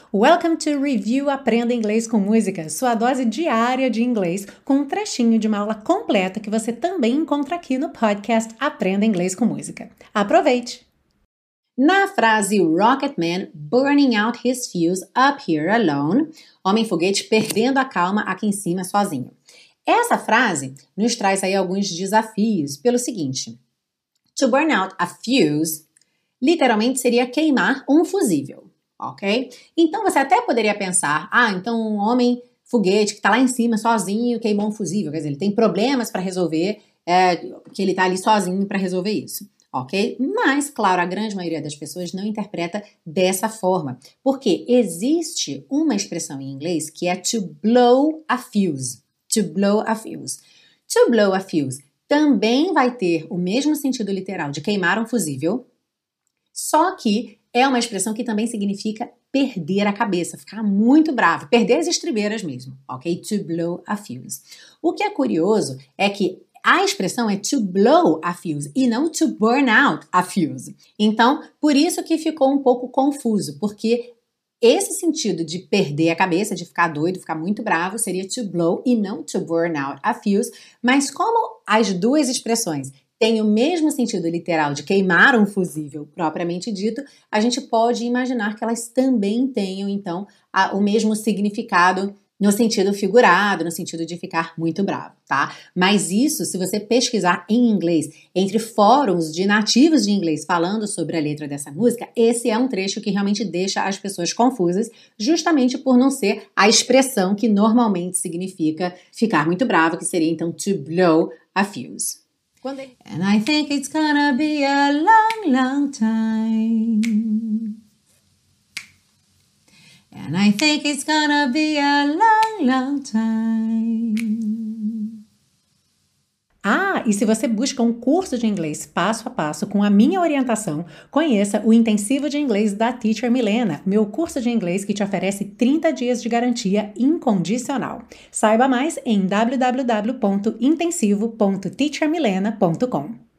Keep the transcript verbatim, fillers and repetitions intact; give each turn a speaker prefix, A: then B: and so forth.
A: Welcome to Review Aprenda Inglês com Música, sua dose diária de inglês com um trechinho de uma aula completa que você também encontra aqui no podcast Aprenda Inglês com Música. Aproveite! Na frase Rocketman burning out his fuse up here alone, Homem-Foguete perdendo a calma aqui em cima sozinho. Essa frase nos traz aí alguns desafios pelo seguinte: to burn out a fuse literalmente seria queimar um fusível. Ok? Então você até poderia pensar, ah, então um homem foguete que está lá em cima sozinho queimou um fusível, quer dizer, ele tem problemas para resolver, é, que ele está ali sozinho para resolver isso, ok? Mas, claro, a grande maioria das pessoas não interpreta dessa forma, porque existe uma expressão em inglês que é to blow a fuse, to blow a fuse. To blow a fuse também vai ter o mesmo sentido literal de queimar um fusível, só que é uma expressão que também significa perder a cabeça, ficar muito bravo, perder as estribeiras mesmo, ok? To blow a fuse. O que é curioso é que a expressão é to blow a fuse e não to burn out a fuse. Então, por isso que ficou um pouco confuso, porque esse sentido de perder a cabeça, de ficar doido, ficar muito bravo, seria to blow e não to burn out a fuse, mas como as duas expressões tem o mesmo sentido literal de queimar um fusível propriamente dito, a gente pode imaginar que elas também tenham, então, a, o mesmo significado no sentido figurado, no sentido de ficar muito bravo, tá? Mas isso, se você pesquisar em inglês, entre fóruns de nativos de inglês falando sobre a letra dessa música, esse é um trecho que realmente deixa as pessoas confusas, justamente por não ser a expressão que normalmente significa ficar muito bravo, que seria, então, to blow a fuse. Ele... And I think it's gonna be a long, long time. And I think it's gonna be a long, long time. Ah, e se você busca um curso de inglês passo a passo com a minha orientação, conheça o Intensivo de Inglês da Teacher Milena, meu curso de inglês que te oferece trinta dias de garantia incondicional. Saiba mais em w w w ponto intensivo ponto teacher milena ponto com.